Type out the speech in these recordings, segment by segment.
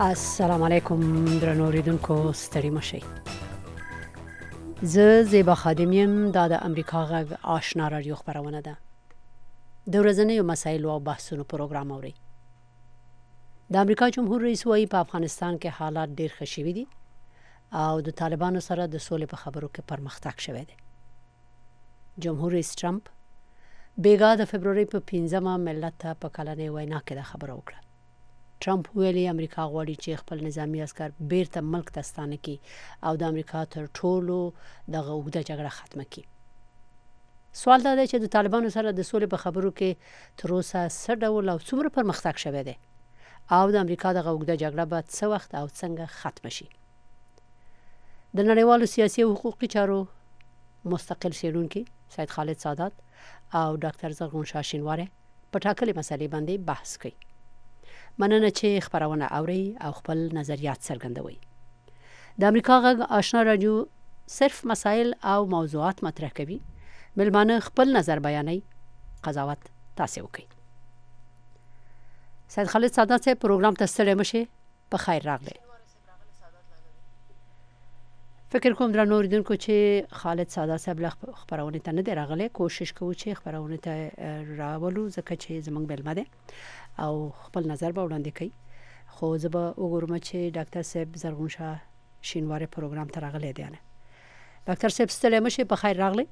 السلام علیکم درنو اوریدونکو ستړي مشئ. زه زیبا خادمیم دا د امریکا غږ آشنا رادیو خبرونه ده. د ورځنیو مسایلو او بحثونو پروګرام اوري. د امریکا جمهور رئیس وايي په افغانستان کې حالات ډیر ښه شوي دي او د طالبانو سره د سولې په خبرو کې پرمختګ شوی دی. جمهور رئیس ټرمپ بیګا د فبرवरी په 15 ملت ته په کلنۍ وینا کې د خبرو وکړه. ټرمپ ویلي امریکا غواړي چې خپل نظامی عسكر بیرته ملک ته ستانه کړي او د امریکا تر ټولو دغه اوږده جګړه ختمه کړي. سوال دا دی چې د طالبانو سره د سولې په خبرو کې تر اوسه څه ډول او څومره پرمختګ شوی دی او د امریکا دغه اوږده جګړه به څه وخت او څنګه ختمه شي. د نړیوالو سیاسي او حقوقي چارو مستقل څېړونکي سید خالد سادات او ډاکټر زرغون شاه شینواری په ټاکلې مسلې باندې بحث کوي. مننه چې خبرونه اوري او خپل نظریات څرګندوي. د امریکا غږ آشنا رادیو صرف مسائل او موضوعات مطرح کوي. ملمانه خپل نظر بیانوي، قضاوت تاسو وکړئ. سید خالد سادات سے پروګرام ته ستړي مشه، په خیر راغلی. فکر کوم درنو اوریدونکو چې خالد سادات صاحب له خبرونه ته نه دی راغلی. کوشش کوو چې خبرونه ته راولو ځکه چې زمونږ بلمه ده او خپل نظر به وړاندې کوي. خو زه به وګورم چې ډاکټر صاحب زرغون شاه شینواری پروګرام ته راغلی دی. ډاکټر صاحب ستړي مشه، په خیر راغلی.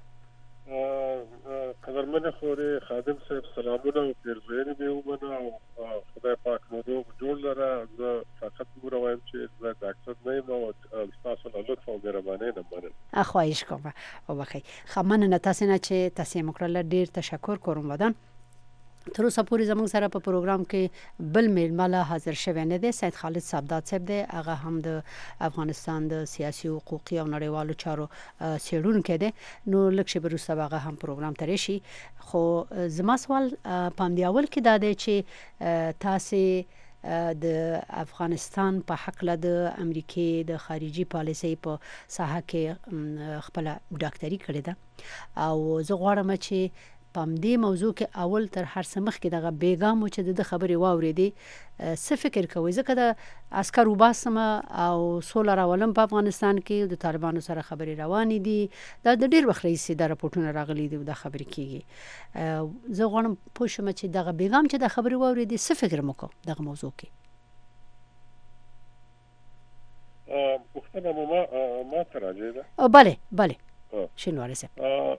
قدرمن خوري خادم صاحب سلامونه او پیرزوینه به ومنه او خدای پاک مو جوړ لره. زه فقط وایم چې زه ډاکټر نه یم او تاسو له لطف او مهربانۍ نه مننه. خواهش کوم او بخیر. خمنه تاسو نه چې تاسو مکرل ډیر تشکر کوم ودان. تر اوسه پورې زموږ سره په پروګرام کې بل میلمه حاضر شوی نه دی. سید خالد سادات صاحب دی. هغه هم د افغانستان د سیاسي او حقوقي او نړیوالو چارو څېړونکی دی. نو لکه چې وروسته هغه هم پروګرام ته راشي. خو زما سوال پام دی اول کې دا دی چې تاسو د افغانستان په حق له د امریکای د خارجي پالیسۍ په ساحه کې خپل ډاکټري کړې ده او زه غواړم چې پام دې موضوع کې اول تر هر څه مخکې دغه بیګامو چې د خبرې واورېدې څه فکر کوي؟ ځکه د عسکر وباسم او سوله راولم په افغانستان کې د طالبانو سره خبرې روانې دي. دا د ډېر وخت راهیسې د راپورټونه راغلي دي او د خبرې کېږي. زه غواړم پوه شم چې دغه بیګام چې د خبرې واورېدې څه فکر مو کو دغه موضوع کې؟ پوښتنه ما ته راځي ده. بله شینواری صاحب.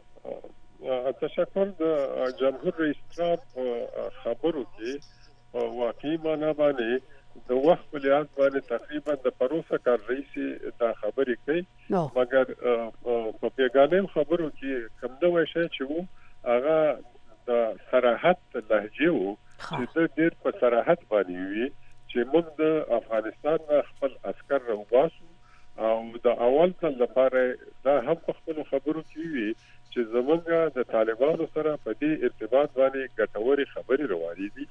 تشکر. د جمهور رئیس ټرمپ خبرو کې واقعي معنا باندې د وخت په لحاظ باندې تقریبا د پروسه کار رئیس دا خبرې کوي، مګر په پیغام خبرو کې کوم نوې شی چې وو هغه د صراحت لهجه وو چې د ډېر په صراحت باندې وي چې موږ د افغانستان خپل عسكر راوباسو او د اول ځل لپاره دا هم په خپل خبرو کې وي چې زمونږ د طالبانو سره په دې ارتباط باندې ګټوري خبرې روانې دي.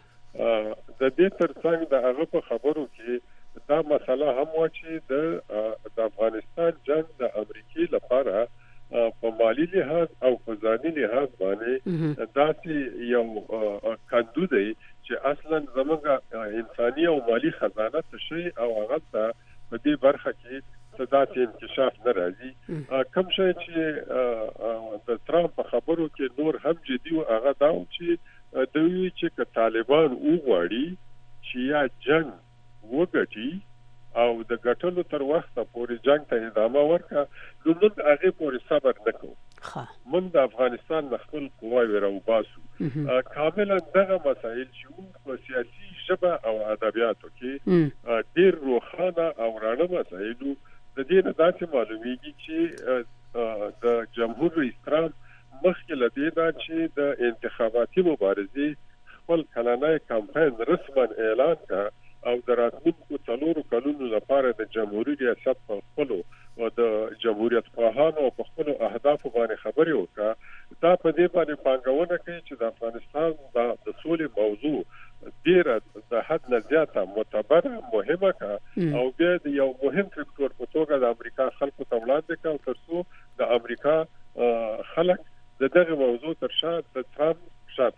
د دې ترڅنګ د هغه په خبرو کې دا مسله هم و چې د افغانستان جنگ د امریکای لپاره په مالی لحاظ او په ځاني لحاظ باندې داسې یو کندو دی چې اصلا زمونږ انساني او مالی خزانه تشي او هغه په دې برخه کې صدات انکشاف نه راځي. کوم شي چې د ترامپ په خبرو کې نور هم جدي او هغه دا چې دوی چې طالبان وغواړي چې یا جنگ وګټي او د ګټلو تر وخته پورې جنگ ته ادامه ورکړي، نو موږ هغه پورې صبر نکوو. موږ د افغانستان د خپل قواوې راوباسو. کاملا دغه مسایل چې په سیاسي ژبه او ادبیاتو کې ډېر روښانه او رڼا مسایل د دې نه داسې معلومیږي چې د جمهور رئیس ټرمپ مخکې له دې نه چې د انتخاباتي مبارزې خپل کلنی کمپاین رسما اعلان کړ او د راتلونکو 4 کلونو لپاره د جمهوریت ریاست په خپلو او د جمهوریت خواهانو په خپلو اهدافو باندې خبرې وکړه. دا په دې باندې پانګونه کوي چې د افغانستان د سولې موضوع ډیره د حد نه زیاته معتبره مهمه کا او بیا د یو مهم فکتور په توګه د امریکا خلکو ته وړاندې کړ ترڅو د امریکا خلک دغه موضوع تر شا د ترامپ شاته ودرېږي.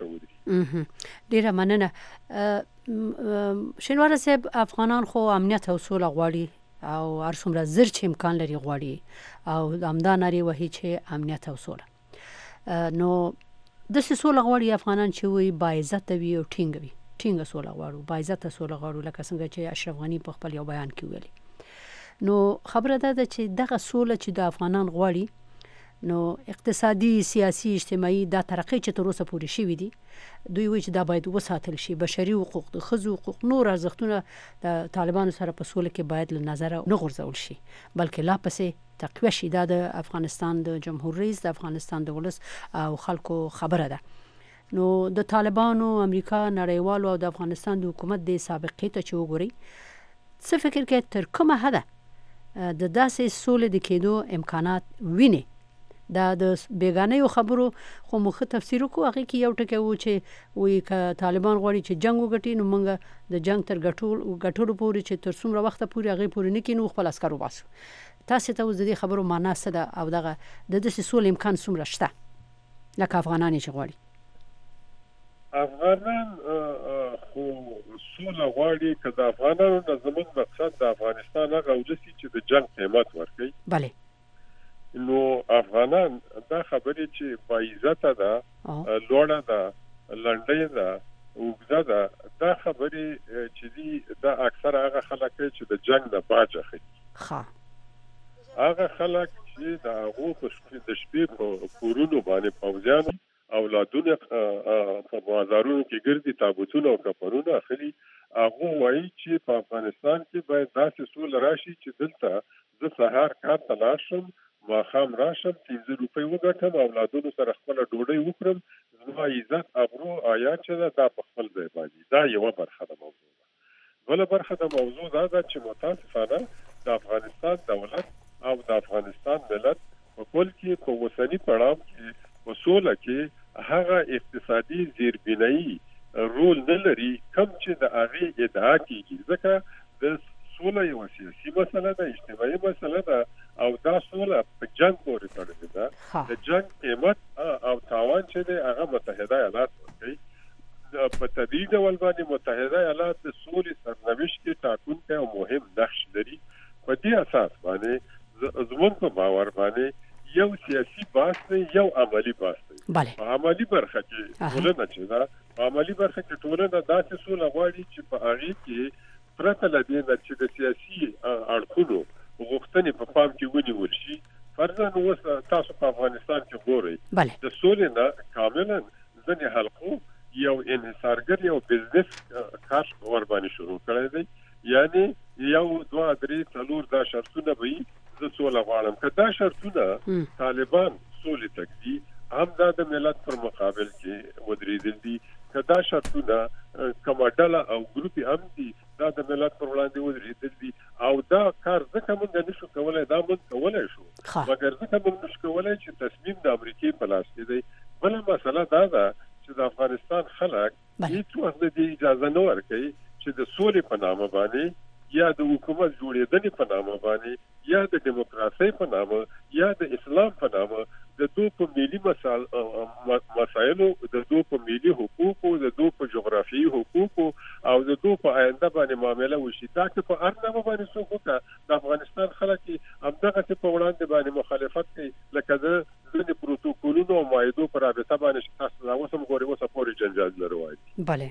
ډیره مننه. شینواره صاحب، افغانان خو امنیت او سوله غواړي او هر څومره زر چې امکان لري غواړي او همدا ناري وهي چې امنیت او سوله. نو د سوله غواړي افغانان چې وي با عزت وي او ټینګه سوله غواړو، با عزت سوله غواړو، لکه څنګه چې اشرف غنی په خپل یو بیان کې ویلي. نو خبره ده چې دغه سوله چې د افغانان غواړي، نو اقتصادي، سیاسي، اجتماعي دا ترقی چې تر اوسه پورې شوي دي، دوی وایي چې دا باید وساتل شي. بشري حقوق، د ښځو حقوق، نور ارزښتونه د طالبانو سره په سوله کې باید له نظره نه غورځول شي، بلکې لا پسې تقویه شي. دا د افغانستان د جمهور رئیس، د افغانستان د ولس او خلکو خبره ده. نو د طالبانو، امریکا، نړیوالو او د افغانستان د حکومت د سابقې ته چې وګورئ، څه فکر کې تر کومه حده د داسې سولې د کېدو امکانات ویني؟ دا د بیگانه خبرو خو مخ تفسیر کو هغه کې یو ټکی و چې وی ک طالبان غواړي چې جنگ وګټي، نو موږ د جنگ تر ګټلو پورې چې تر څومره وخت پورې هغه پورې نه کینو خپل عسکر وباسو. تاسو ته د دې خبرو معنا څه ده او دغه د دې سولې امکان څومره شته لکه افغانان چې غواړي؟ افغانان خو سوله غواړي که د افغانانو د زموږ مقصد د افغانستان هغه ولسی چې د جنگ قیمت ورکړي. بله. نو افغانان دا خبرې چې با عزت ده، لوړه ده، لنډه ده، اوږده ده، دا خبرې چې دي دا اکثر هغه خلک چې د جنگ نه باج اخلي. هغه خلک چې د هغو د شپې په کورونو باندې پوځیان اولادونه په بازارونو کې ګرځي، تابوتونه او کفنونه اخلي، هغه وایي چې په افغانستان کې باید داسې سوله راشي چې دلته زه سهار کار ته لاړ شم، ماښام راشم، 15 روپۍ وګټم، اولادونو سره خپله ډوډۍ وخورم، زما عزت، ابرو، عیار چې ده دا په خپل ځای باندې. دا یوه برخه د موضوع ده. بله برخه د موضوع دا ده چې متاسفانه د افغانستان دولت او د افغانستان ملت په کل کې په اوسني پړاو کې په سوله کې هغه اقتصادي زیربنایي رول نه لري کوم چې د هغې ادعا کېږي، ځکه د سوله یوه سیاسي مسله ده، اجتماعي مسله ده او دا سوله په جنگ پورې تړلې ده. د جنگ قیمت او تاوان چې دی هغه متحده ایالات ورکوي. په طبیعي ډول باندې متحده ایالات د سولې سرنوشت کې ټاکونکی او مهم نقش لري. په دې اساس باندې زموږ په باور باندې یو سیاسي بحث دی، یو عملی بحث دی. په عملی برخه کې ټولنه چې ده، په عملی برخه کې ټولنه داسې سوله غواړي چې په هغې کې پرته له دې نه چې د سیاسي اړخونو غوښتنې په پام کې ونیول شي. فرضاً اوس تاسو په افغانستان کې ګورئ د سولې نه کاملا ځینې حلقو یو انحصارګر، یو بزنس کار ورباندې شروع کړی دی، یعنی 1 2 3 4 دا شرطونه به وي زه سوله غواړم. که دا شرطونه طالبان سولې ته ږدي، هم دا د ملت پر مقابل کې ودرېدل دي. که دا شرطونه کومه ډله او ګروپ هم دي دا د ملت پر وړاندې ودرېدل دي، او دا کار ځکه موږ نشو کولی، دا موږ کولی شو مګر ځکه موږ نشو کولی چې تصمیم د امریکې په لاس کې دی. بله مسله دا ده چې د افغانستان خلک هیڅ وخت د دې اجازه نه ورکوي چې د سولې په نامه باندې یا د حکومت جوړېدنې په نامه باندې یا د دیموکراسۍ په نامه یا د اسلام په نامه د دوی په ملي مسایلو، د دوی په ملي حقوقو، د دوی په جغرافیایي حقوقو او د دوی په آینده باندې معامله وشي. دا چې په هر نامه باندې څوک وکړه، د افغانستان خلک همدغسې په وړاندې باندې مخالفت کوي، لکه د ځینې پروتوکولونو او معاهدو په رابطه باندې چې تاسو دا اوس هم ګورئ، اوسه پورې جنجال لري وایي. بله.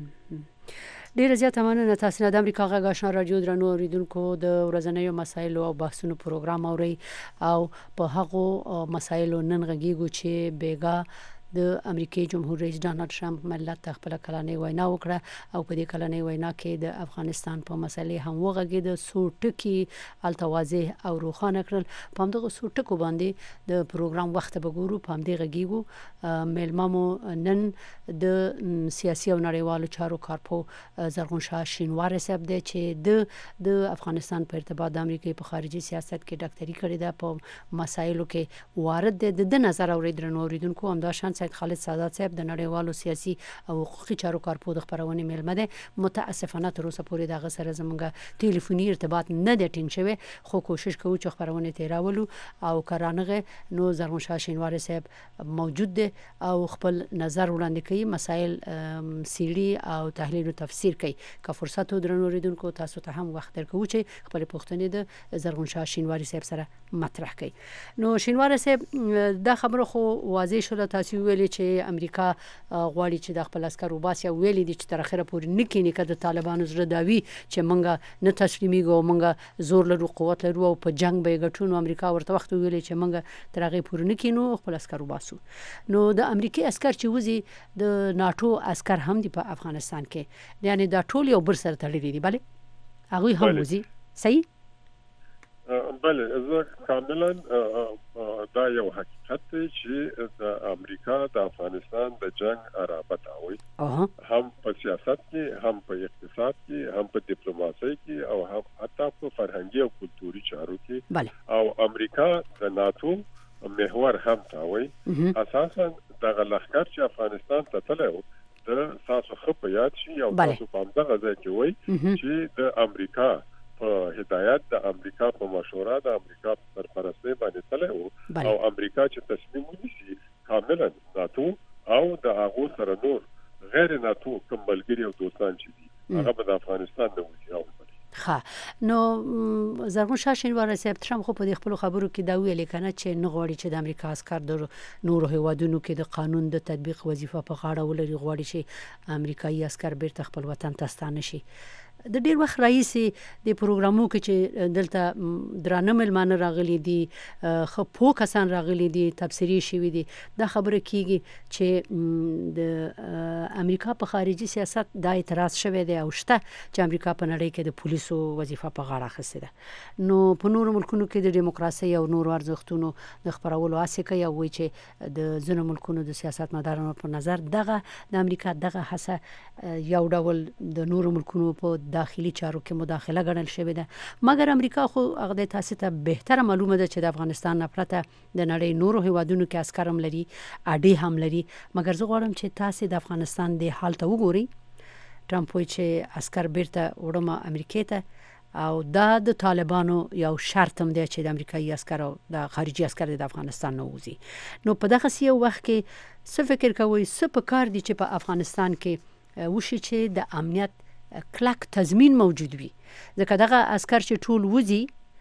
ډیره زیاته مننه. تاسو د امریکا غږ آشنا رادیو درنو اوریدونکو د ورځنیو مسایلو او بحثونو پروګرام اوري او په هغو مسایلو نن غږیږو چې بیګا د امریکای جمهور رئیس ډانلډ ټرمپ ملت ته خپل کلنۍ وینا وکړه او په دې کلنۍ وینا کې د افغانستان په مسلې هم وغږېد. څو ټکي هلته واضح او روښانه کړل. په همدغه څو ټکو باندې د پروګرام وخت به ګورو، په همدې غږیږو. میلمه مو نن د سیاسي او نړیوالو چارو کارپو زرغون شاه شینواره صاحب دی چې د افغانستان په ارتباط د امریکای په خارجي سیاست کې ډاکټري کړې ده، په مسایلو کې وارد دی. د نظر اوري درنو اوریدونکو همدا شان سید خالد سادات صاحب د نړیوالو سیاسي او حقوقي چارو کارپوه د خبرونه ملمه ده. متاسفانه تر اوسه پورې دغه سره زمونږ ټلیفوني ارتباط نه دی ټینګ شوی، خو کوشش کوو چې خبرونه تیراولو او کرانغه نو زرغون شاه شینواری صاحب موجود دی او خپل نظر وړاندې کوي، مسائل سیړي او تحلیل او تفسیر کوي. که فرصت درنو ریدونکو تاسو ته هم وخت درکو چې خپل پوښتنې د زرغون شاه شینواری صاحب سره مطرح کړي. نو شینواری صاحب دا خبره خو واضح شوه، تاسو ویلي چې امریکا غواړي چې د خپل عسکر وباسي، ویلي دي چې تر اخره پورې نکینی کده طالبانو زړه داوي چې مونږه نه تسلیمیږو، مونږه زور لرو، قوت لرو او په جنگ به ګټو. امریکا ورته وخت ویلي چې مونږه تر هغه پورې نکینو، خپل عسکر وباسو. نو د امریکای عسکر چې وزي د ناتو عسکر هم دی په افغانستان کې، یعنی دا ټول یو بل سره تړلي دي. بله هغه هم وزي صحیح؟ بله زه کاملا دا یو حقیقت دی چې د امریکا د افغانستان د جنگ عرابت اوي، هم په سیاست کې، هم په اقتصاد کې، هم په ډیپلوماسي کې او هم حتی په فرهنګي او کلتوري چارو کې. او امریکا د ناتو محور هم تاوي. اساسا د لښکر چې افغانستان ته تلو د تاسو خو یاد شي او تاسو په دغه ځای کې وای چې د امریکا په هدایت، د امریکا په مشوره، د امریکا په سرپرستۍ باندې تللی او امریکا چې تصمیم ونیسي کاملا ناتو او د هغو سره نور غیر ناتو کوم ملګري او دوستان چې دي هغه به د افغانستان نه وځي. نو زرغون شاه شینواری صاحب ترم خو په دې خپل خبرو کې دا ویل کنه چې نه غواړي چې د امریکا عسكر د نورو هیوادونو کې د قانون د تطبیق وظیفه په غاړه ولري، غواړي چې امریکایي عسكر بیرته خپل وطن ته ستانه شي. د ډیر وخت رئیس د پروګرامو کې چې دلته درانه ملمانه راغلي دي، خو کسان راغلي دي، تبصری شوی دي، دا خبره کیږي چې د امریکا په خارجي سیاست دا اعتراض شوی دی او شته چې امریکا په نړۍ کې د پولیسو وظیفه په غاړه اخیسته ده. نو په نورو ملکونو کې د دیموکراسي او نورو ارزښتونو د خبرولو هڅه کوي او وایي چې د ځینو ملکونو د سیاست مدارانو په نظر دغه د امریکا دغه هڅه یو ډول د نورو ملکونو په داخلي چارو کې مداخله ګڼل شوې ده. مګر امریکا خو هغه تاسو ته بهتره معلومه ده چې د افغانستان نه پرته د نړۍ نورو هیوادونو کې عسكر هم لري، اډي هم لري. مګر زه غواړم چې تاسو د افغانستان د حالت وګورئ. ټرمپ وایي چې عسكر بیرته وړم امریکا ته او دا د طالبانو یو شرط هم دی چې د امریکایي عسكر او د خارجي عسكر د افغانستان نه وځي. نو په دغه یو وخت کې څه فکر کوئ، څه پکار دي چې په افغانستان کې وشي چې د امنیت کلک تضمین موجود وي؟ ځکه دغه عسكر چې ټول وځي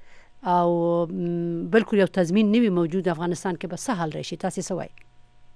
او بلکل یو تضمین نه وي موجود، افغانستان کې به څه حال راشي؟ تاسو څه وایي؟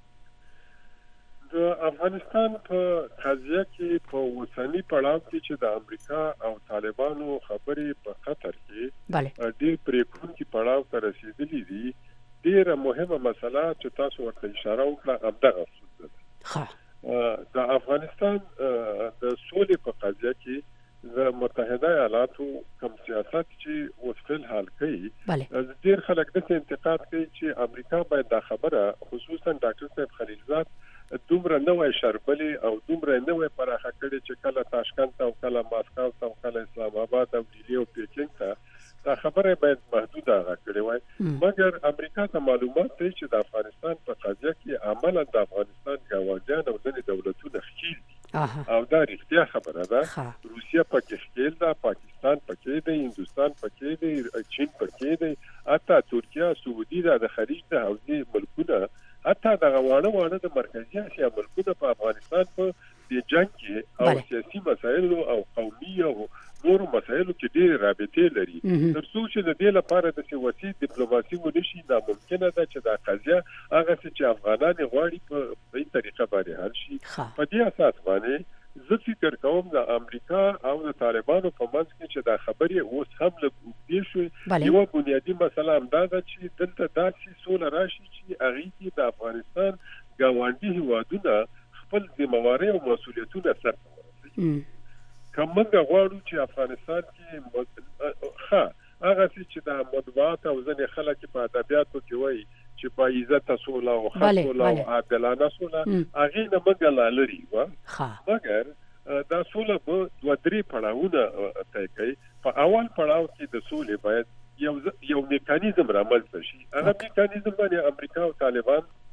د افغانستان په قضیه کې په اوسنی پړاو کې چې د امریکا او طالبانو خبرې په خطر کې ډېر پریکونکي پړاو ته رسیدلي دي. ډېره مهمه مسله چې تاسو ورته اشاره وکړه همدغه ده. د افغانستان د سولې په قضیه کې د متحده ایالاتو کوم سیاست چې اوس فل حال کوي، ډېر خلک د انتقاد کوي چې امریکا باید دا خبره، خصوصا ډاکټر صاحب خلیلزاد، دومره نوې شربلي او دومره نوې پراخه کړي چې کله تاشکند او کله ماسکو او کله اسلام آباد او ډیلی او پیکینګ ته دا خبره باید محدوده غکړي وای. مګر امریکا ته معلومات دی چې د افغانستان په قضیه کې عملا د افغانستان ګاونډیان او ځینې دولتونه ښکیل او دا رښتیا خبره ده. روسیه پکې ښکیل ده، پاکستان پکې دی، هندوستان پکې دی، چین پکې دی، حتی ترکیه، سعودي د خلیج د حوزې ملکونه، حتی د غواړه د مرکزی اسیا ملکونه په افغانستان په دې جنگ کې او سیاسي مسایل او قومي او نورو مسایلو کې ډېر رابطې لري. ترڅو چې د دې لپاره د سیاسي ډیپلوماسي ونشي، ناممکنه ده چې دا قضیه هغه چې افغانان غواړي په دې طریقه باندې حل شي. په دې اساس باندې زه فکر کوم د امریکا او د طالبانو په منځ کې چې دا خبرې اوس هم له دې شو یو بنیادی مسله هم دا ده چې دلته داسې سوله راشي چې هغه کې د افغانستان ګاونډي هیوادونه خپل ذمہواری او مسؤلیتونه سرته ورسوي. کومه غواړو چې افغانستان کې هغه چې د مطبوعات او ځینې خلک په ادبیاتو کې وایي چې په عزت سوله او خپله او عادلانه سوله هغه نه مګل لري و. مګر دا سوله په دوه درې پړاوونه طی کوي. په اول پړاو کې د سولې باید یو میکانیزم رامنځته شي. هغه میکانیزم باندې امریکا او طالبان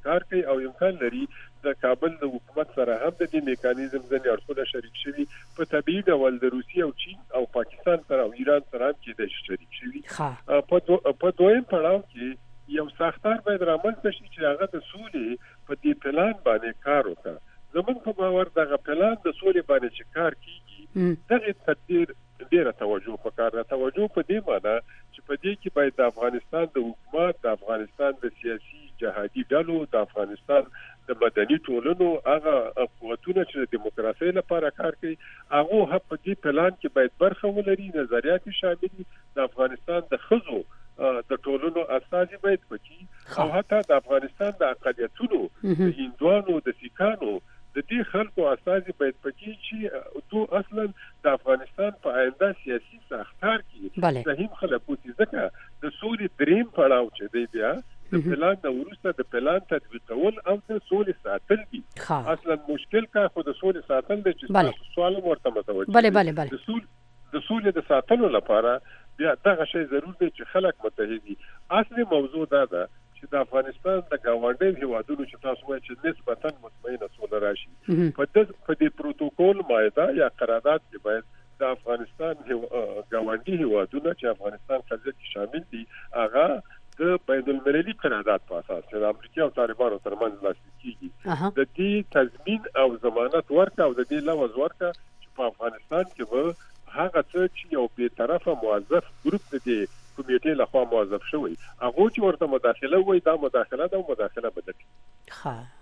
کار کوي او امکان لري د کابل د حکومت سره هم د دې میکانیزم ځنې اړخونه شریک شوي په طبیعي ډول د روسیې او چین او پاکستان سره او ایران سره هم کېدای شي شریک شوي. په دویم پړاو کې یو ساختار باید رامنځته شي چې هغه د سولې په دې پلان باندې کار وکړي. زموږ په باور دغه پلان د سولې باندې چې کار کیږي دغه تدبیر ډیره توجه پکار ده. توجه په دې معنی چې په دې کې باید د افغانستان د حکومت، د افغانستان د سیاسي جهادي ډلو، د افغانستان د مدني ټولنو هغه قوتونه چې د دیموکراسۍ لپاره کار کوي هغه هم په دې پلان کې باید برخه ولري. نظریات شامل دي. د افغانستان د ښځو د ټولنو اساسي باید پکې او حتی د افغانستان د اقلیتونو د هندوانو، د سیکانو، د دې خلکو اساسي باید پکې چې دوی اصلا د افغانستان په آینده سیاسي ساختار کې سهم خلک وي. ځکه د سولې دریم پړاو چې دی بیا د پلان د وروسته د پلان تطبیقول او د سولې ساتل دي. اصلا مشکل کا خو د سولې ساتل دی چې سوال ورته متوجه د سولې د ساتلو لپاره بیا دغه شی ضرور دی چې خلک متحد دي. اصلي موضوع دا ده چې د افغانستان د گاونډي هیوادونو چې تاسو وایي چې نسبتاً مطمئنه سوله راشي په دې پروتوکول مایده یا قرارداد کې باید د افغانستان گاونډي هیوادونو چې افغانستان قضیه کې شامل دي هغه د بین المللي قرارداد په اساس چې د امریکا او طالبانو ترمنځ لاسلیک کیږي د دې تضمین او ضمانت ورکړه او د دې لوز ورکړه چې په افغانستان کې به هغه څه چې یو به طرفه موظف ګروپ دی کمیټې لخوا موظف شوی هغه چې ورته مداخله وای دا مداخله ده او مداخله بدل.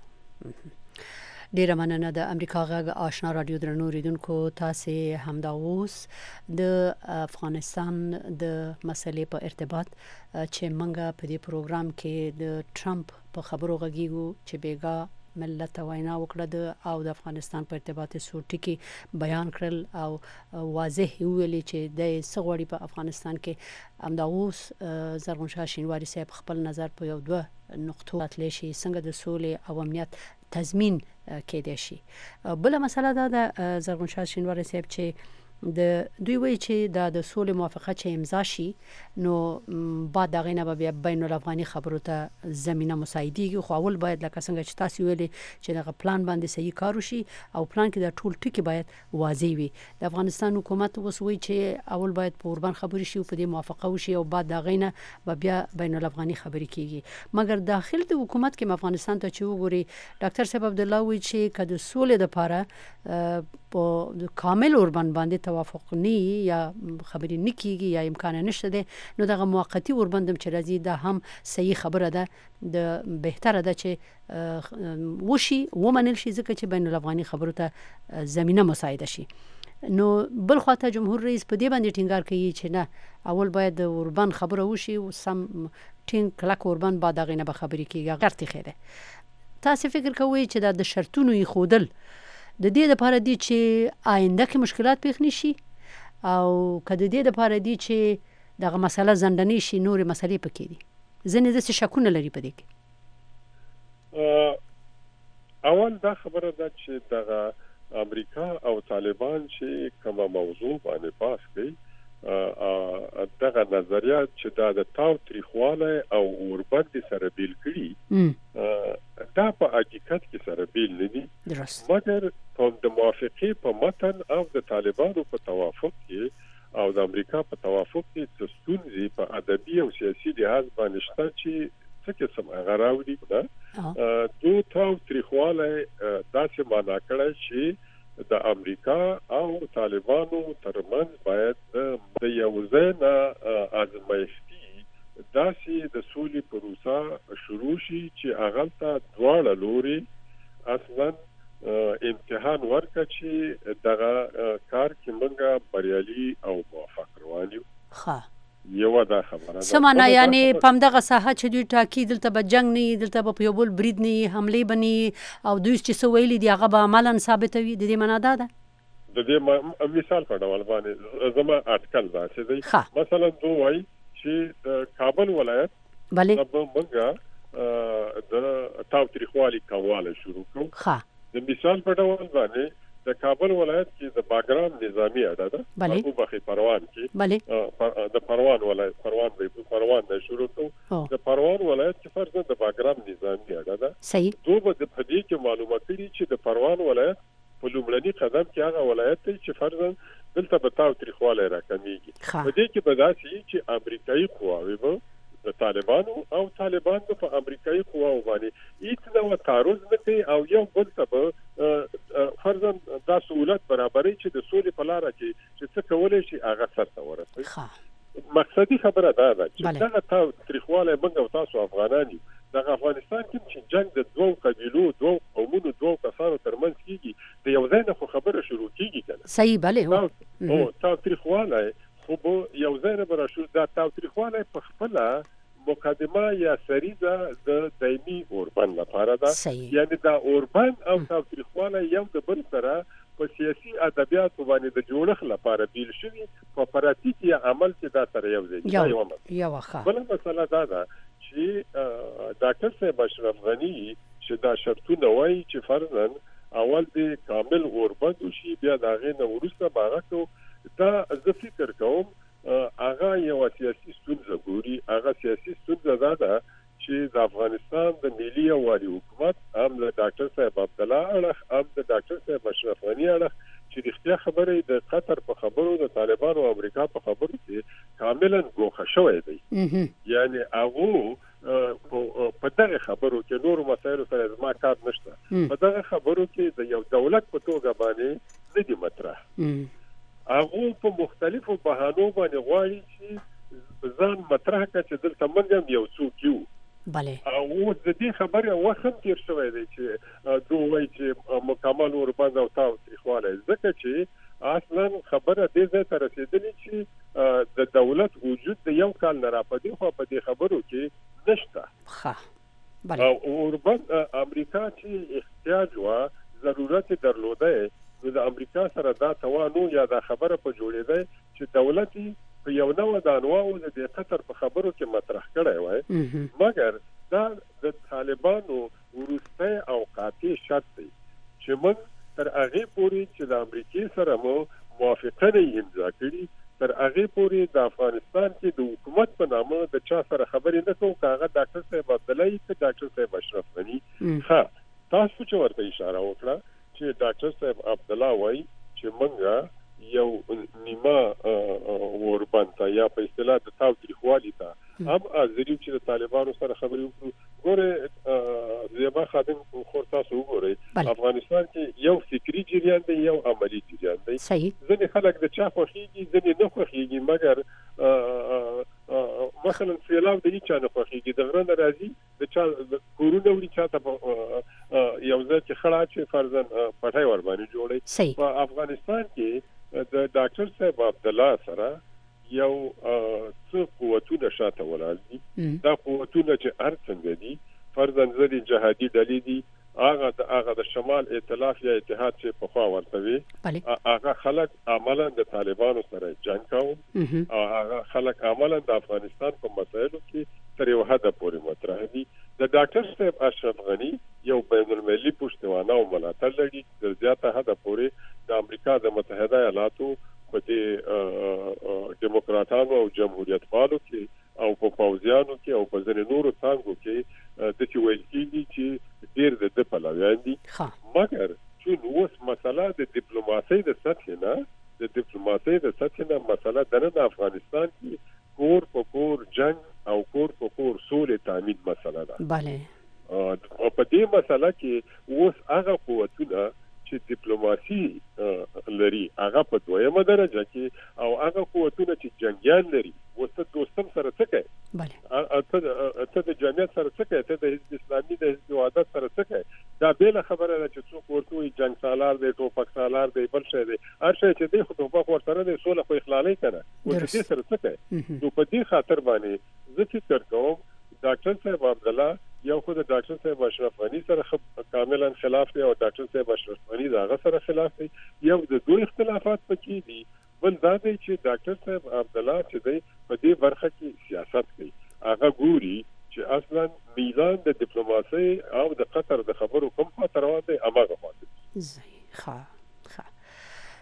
ډیره مننه. د امریکا غږ آشنا رادیو درنو ریدونکو، تاسو همدا اوس د افغانستان د مسلې په ارتباط چې منګه په دې پروګرام کې د ټرمپ په خبرو غږیږو چې بیګا ملت وینا وکړه او د افغانستان په ارتباط سورټي بیان کړل او واضح ویلي چې د سغوړی په افغانستان کې امدا اوس زرغون شاه شینواری صاحب خپل نظر په یو دوه نقطو اتلی شي څنګه د سولې او امنیت تضمین کېدای شي. بل مسله دا د زرغون شاه شینواری صاحب چې د دوی وایي چې د سولې موافقه چې امضا شي نو بعد دغه نه به بین الافغاني خبرو ته زمينه مساعدېږي. خو اول باید لکه څنګه چې تاسو ویلي چې دغه پلان باندې صحیح کار وشي او پلان کې د ټول ټکی باید واضح وي. د افغانستان حکومت وسوي چې اول باید په اوربان خبري شي او په دې موافقه وشي او بعد دغه نه به بیا بین الافغاني خبري کیږي. مګر داخل د حکومت کې افغانستان ته چې وګوري ډاکټر صاحب عبد الله وایي چې کله سولې لپاره په کامل اوربان باندې توافق نه یا خبرې نه کیږي یا امکان نشته ده نو دغه موقتی اوربندم چې راځي دا هم صحیح خبره ده. د بهتره ده چې وشي ومنل شي ځکه چې بین الافغاني خبرو ته زمينه مساعده شي. نو بل خواته جمهور رئیس په دې باندې ټینګار کوي چې نه اول باید د اوربان خبره وشي او سم ټینګ کلک اوربان بعد دغه نه به خبرې کیږي. غلطی خیره. تاسو فکر کوئ چې د شرطونو یې خودل د دې لپاره دي چې آینده کې مشکلات پیښ نشي او کله دې لپاره دي چې دغه مسله زندنی شي نورې مسلې پکې دي؟ ځنې د څه شکونه لري په دې کې؟ اول دا خبره ده چې دغه امریکا او طالبان چې کومه موضوع باندې بحث کوي دغه نظریات چې دا د تاو تاریخواله او اوربند سره بیل کړي دا په حقیقت کې سره بیل نه دي. مګر په د موافقې په متن او د طالبانو په توافق کې او د امریکا په توافق کې څه ستونزې په ادبي او سیاسي لحاظ باندې شته چې څه قسم غراوړي ده. دوی تاو تاریخواله داسې معنا کړی چې د امریکا او طالبانو ترمنځ باید د یو ځای نه ازمایښتي داسې د سولې پروسه شروع شي چې هغه ته دواړه لوري اصلا امتحان ورکړي چې دغه کار کې موږ بریالي او موفق روان یو. یو دا خبره ده. سمانه یعنی پم دغه ساحه چې دوی ټاکی دلته به جنگ نه دلته به یو بل برید نه حمله بني او دوی چې سو ویلي دی هغه به عملاً ثابتوي. د دې معنا ده د دې مثال په ډول باندې زما اټکل دا چې دی مثلا دوی وایي چې د کابل ولایت بله موږ د تاو تاریخوالي کواله شروع کړو. د مثال په ډول باندې د کابل ولایت کې د باګرام نظامی اډه ده او بخي پروان کې د پروان ولایت پروان د شروع د پروان ولایت کې فرض د باګرام نظامی اډه ده صحیح دوه د پدې کې معلومات دي چې د پروان ولایت په لومړني قدم کې هغه ولایت دی چې فرض دلته به تاو تاریخواله راکمېږي په دې کې به داسې چې امریکایي قواوی به د طالبانو او طالبان په امریکایي قواو باندې هیڅ نوع تعرض نه کوي او یو بل ته به فرض دا سہولت برابرۍ چې د سولې په لار کې چې څه کولای شي هغه سره ورسوي مقصدی خبره دا ده چې دا تاو تاریخواله موږ او تاسو افغانان د افغانستان کې چې جنگ د دوه قبيلو دوه قومونو دوه کسانو ترمنځ کیږي د یو ځای نه خبره شروع کیږي کنه صحیح بله او تاریخواله خو یو ځای نه براشو دا تاریخواله په خپل مقدمه یا سریزه د دایمي اوربند لپاره ده یعنی دا اوربند او تاریخواله یو د بل سره په سیاسي ادبیات باندې د جوړښت لپاره بیل شوی په پراتیکي عمل کې دا سره یو ځای یو ښه بل مسله دا ده چې ډاکټر صاحب اشرف غنی چې دا شرطونه وایي چې فرضاً اول د کامل اوربند شي بیا دا غي نه ورسته باغه دا زه فکر کوم هغه یو سیاسي ستونزه ګوري هغه سیاسي ستونزه ده چې د افغانستان د ملي او والي حکومت هم د ډاکټر صاحب عبد الله اړه هم د ډاکټر صاحب اشرف غنی اړه چې رښتیا خبره د قطر په خبرو د طالبانو او امریکا په خبرو کې کاملا ګوښه شوی دی یعنی هغه په دغه خبرو کې نور مسایل سره ما کار نشته په دغه خبرو کې د یو دولت په توګه باندې د دې مطرح هغه په مختلفو بهانو باندې غواړي چې ځان مطرح کړي چې دلته موږ یو څوک یو بله او د دې خبره وخت تیر شوی دی چې دوی وایي چې مکمل اوربند او تاو تاریخواله ځکه چې اصلا خبره دې ځای ته رسیدلې چې د دولت وجود د یو کال نه راپدې خو په دې خبرو کې نشته ښه بله اوربند امریکا چې احتیاج وا ضرورت درلوده د امریکا سره دا توانو یا دا خبره په جوړېده چې دولت په یو نوع د انواعو د قطر په خبرو کې مطرح کړی وای مګر دا د طالبانو ورسته او قاطع شرط دی چې موږ تر هغه پورې چې د امریکای سره مو موافقه امضا کړي تر هغه پورې د افغانستان کې د حکومت په نامه د چا سره خبرې نه کوو کاغه ډاکټر صاحب عبد الله او ډاکټر صاحب اشرف غنی ها تاسو چې ورته اشاره وکړه چې ډاکټر صاحب عبد الله وایي چې موږ یو نیمه اوربند یا په اصطلاح د تاو تاریخوالي ته هم حاضرین چې د طالبانو سره خبرې وکړو ګوره زیبا خادم خو تاسو وګورئ افغانستان کې یو فکری جریان دی یو عملی جریان دی ځینې خلک د چا خوښیږي ځینې نه خوښیږي مګر مثلا سیلاب د چا نه خوښیږي د غره راځي د چا کورونه وړي چاته یو ځای چې خړا چې فرضاً پټای ور باندې جوړي په افغانستان کې د ډاکټر صاحب عبد الله سره یو څو قوتونه شاته ولاړ دي دا قوتونه چې هر څنګه دي فرضاً ځدي جهادي ډلې دي هغه د شمال ائتلاف یا اتحاد چې په خوا ورته وي هغه خلک عملاً د طالبانو سره جنگ کوي او هغه خلک عملاً د افغانستان په مسایلو کې تر یو حد پورې مطرح دي د ډاکټر صاحب اشرف غنی یو بین المللي پښتوانه او ملاتړ لري د زیاته حد پورې د امریکا د متحده ایالاتو په دې دیموکراتانو او جمهوریت پالو کې او په پوځیانو کې او په ځینې نورو څنګهو کې د چې ویل کېږي چې ډېر د پلاویان دي مګر چې اوس مسله د ډیپلوماسۍ د سطح نه مسله د افغانستان کې کور په کور جنگ او کور په کور سولې تامین مسله ده bale په دې مسله کې اوس هغه قوتونه چې ډیپلوماسي لري هغه په دویمه درجه کې او هغه قوتونه چې جنگیان لري وسته دوستم سره څه کوي bale ته د جمعیت سره څه کوي ته د حزب اسلامي د حزب وحدت سره څه کوي دا به له خبره ده چې څوک ورته جنگ سالار دی ټوپک سالار دی بل شي دی هر شي چې دی خو ټوپک ورسره دی سوله خو اخلالي کنه ورته سره څه کوي نو په دې خاطر باندې زه فکر کوم ډاکټر صاحب عبد الله یو خو د ډاکټر صاحب اشرف غنی سره کاملا خلاف دی او ډاکټر صاحب اشرف غنی دا سره خلاف دی یو د دوه اختلافات پکې دي بل دا دی چې ډاکټر صاحب عبد الله چې دی په دې برخه کې سیاست کوي هغه ګوري چې اصلا میزان د ډیپلوماسۍ او د قطر د خبرو کوم خاطر روان دی هغه خاطر ښه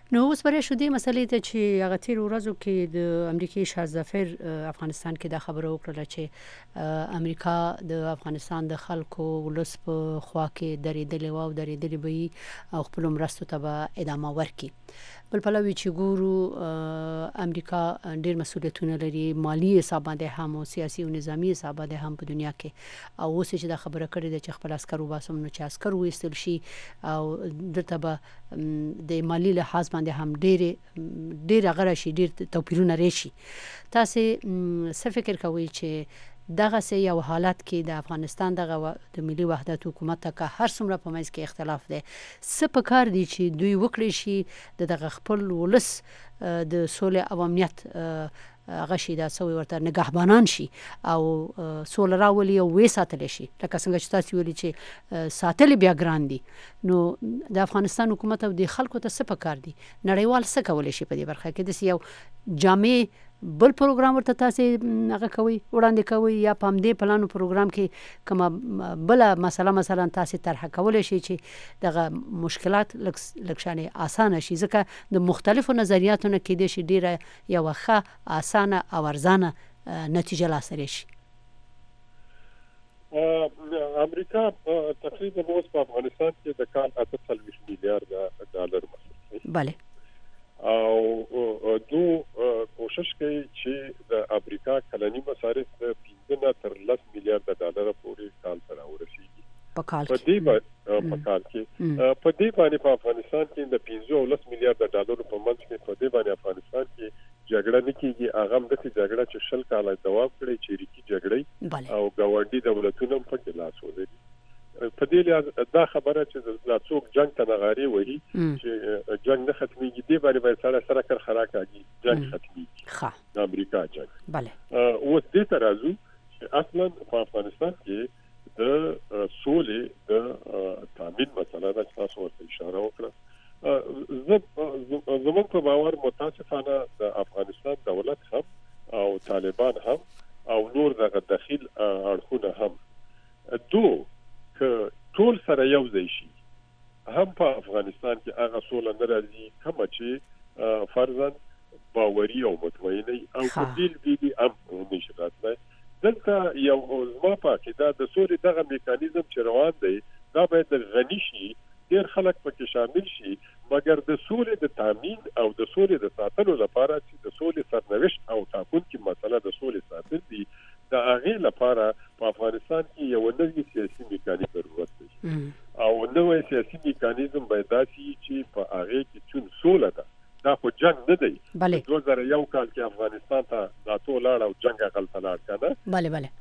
نو اوس برای شو دې مسلې ته چې هغه تیر ورځو کې د امریکای شاهزفر افغانستان کې دا خبره وکړه چې امریکا د افغانستان د خلکو ولس په خوا کې درېدلې وي او خپل مرستو ته به ادامه ورکړي. بل پلوي چې ګورو امریکا ډېر مسولیتونه لري، مالی حساب باندې هم او سیاسي او نظامی حساب باندې هم په دنیا کې، او اوس چې دا خبره کړې ده چې خپل عسکر وباسم، نو چې عسکر وایستل شي او دلته به د مالی لحاظ باندې هم ډېر غره شي، ډېر توپیرونه راشي. تاسو څه فکر کوئ چې دغه سه یو حالت کې د افغانستان دغه د ملي وحدت حکومت ته هر څومره په منځ کې اختلاف دی، څه پکار دي چې دوی وکړي شي دغه خپل ولس د سولې او امنیت هغه شي دا سوي ورته نگهبانان شي او سول راولي او وې ساتل شي، لکه څنګه چې تاسو ویلي چې ساتل بیا ګران دي. نو د افغانستان حکومت او د خلکو ته څه پکار دي، نړیوال څه کولای شي په دې برخه کې د یو جامع بل پروګرام ورته تاسو هغه کوي وړاندې کوي، یا په همدې پلانو پروګرام کې کومه بل مسله مثلا تاسو طرح کولای شي چې دغه مشکلات لکشانه اسانه شي، ځکه د مختلفو نظریاتونو کې د شي ډیره یو ښه اسانه او ارزانه نتیجه لاسره شي. امریکا تقریبا اوس په افغانستان کې د کال 48 میلیارډ ډالر مصرف کوي. بله. او دو کوشش کوي چې د امریکا کلنی مصارف 15 تر 10 میلیارډ ډالر پورې کال سره ورسیږي په کال کې. په دې باندې په افغانستان کې د 15 میلیارډ ډالر په منځ کې په دې باندې افغانستان کې جګړه نه کیږي، هغه د جګړه چې شل کاله دوام کړی چریکي جګړې او ګاونډي دولتونو په کې لاس ولري. په دې لحاظ دا خبره چې د څوک جنگ ته نغاري وایي چې جنگ نه ختميږي، دی باندې سره کر خراکاږي جنگ ختميږي د امریکا جنگ. بله. اوس دې ترازو چې اصلا په افغانستان کې د سولې د تامین مسله د تاسو ورته اشاره وکړه. زموږ په باور متاسفانه د افغانستان دولت هم او طالبان هم او نور دغه داخل اړخونه هم دو ټول سره یو ځای شي، هم په افغانستان کې هغه سوله نه راځي کومه چې فرضاً باوري او مطمئنه او په دې هم نشي راتلای. دلته یو زما په کې دا د سولې دغه میکانیزم چې روان دی دا باید غني شي، ډېر خلک پکې شامل شي، مګر د سولې د تامین او د سولې د ساتلو لپاره چې د سولې سرنوشت او ټاکونکې مسله د سولې ساتل دي، د هغې لپاره په افغانستان کې یو نوی سیاسي میکانیزم ضرورت دی او نوی سیاسي میکانیزم باید داسې چې په هغې کې چون سوله ده، دا خو جنگ نه دی. 2001 کال کې افغانستان ته ناتو لاړ او جنگ هغلته لاړ کنه.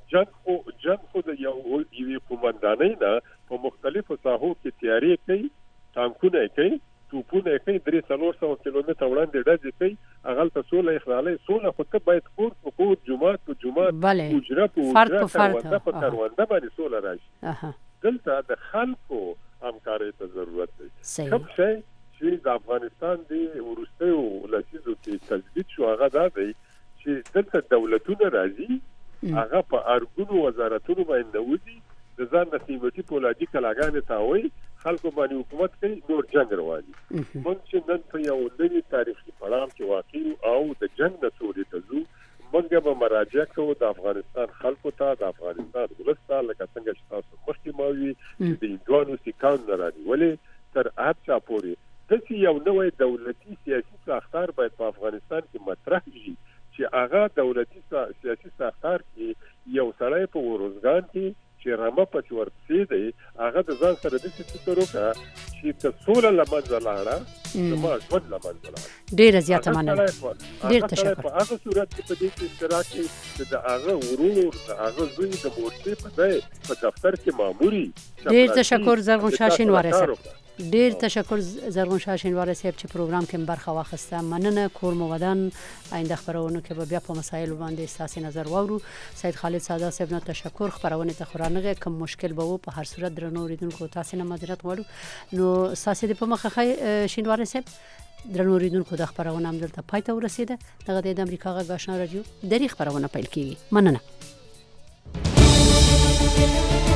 بله. جنگ خو د یوې قومندانۍ نه په مختلفو ساحو کې تیاری کوي، ټانکونه کوي، توپونه کوي، 300 کیلومتره وړاندې ډزې کوي، هغلته سوله اخلالي. سوله خو ته باید کور په کور، جومات په جومات، حجره په حجره، کرونده په کرونده باندې سوله راشي. دلته د خلکو همکارۍ ته ضرورت دی. کوم شی چې د افغانستان د وروستیو لسیزو کې تثبیت شو هغه دا دی چې دلته دولتونه راځي، هغه په ارګونو وزارتونو باندې نوځي، د ځان د قیمتي پولادي کلاګانې تاوي، خلکو باندې حکومت کوي، نور جنگ رواني. موږ چې نن په یو نوي تاریخي پړاو کې واقع او د جنگ نه سولې ته ځو، موږ به مراجعه کوو د افغانستان خلکو ته، د افغانستان ولس ته، لکه څنګه چې تاسو مخکې ما وی چې د هندوانو سیکان نه رانیولې تر هر چا پورې داسې یو نوی دولتي سیاسي ساختار باید په افغانستان کې مطرح شي چې هغه دولتي سیاسي ساختار کې یو سړی په وروزګان کې چې رامه پچ ورپسې دی، هغه د ځان سره داسې فکر وکړه چې که سوله له منځه لاړه زما ژوند له منځه لاړه. ډېره زیاته مننه. ډېر تشکر. په هغه صورت کې په دې کې اشتراک کوي چې د هغه ورور، د هغه زوی د مورچې په ځای په دفتر کې ماموري. ډېر تشکر زرغون شاه شینواری صاحب. ډیر تشکر زرغون شاه شینواری صاحب چې پروګرام کې برخه واخیسته. مننه. کور مو ودان. آینده خبرونه کې به بیا په مسایل باندې تاسو نظر واورو. سید خالد ساده صاحب نه تشکر. خبرونه ته خورانغه کوم مشکل به په هر صورت درنو ریدونکو تاسو نه معذرت غواړو. نو تاسو د په مخه شینواری صاحب درنو ریدونکو د خبرونه هم دلته پای ته ورسیده. دغه د امریکا غږ آشنا رادیو د خبرونه پیل کیږي. مننه.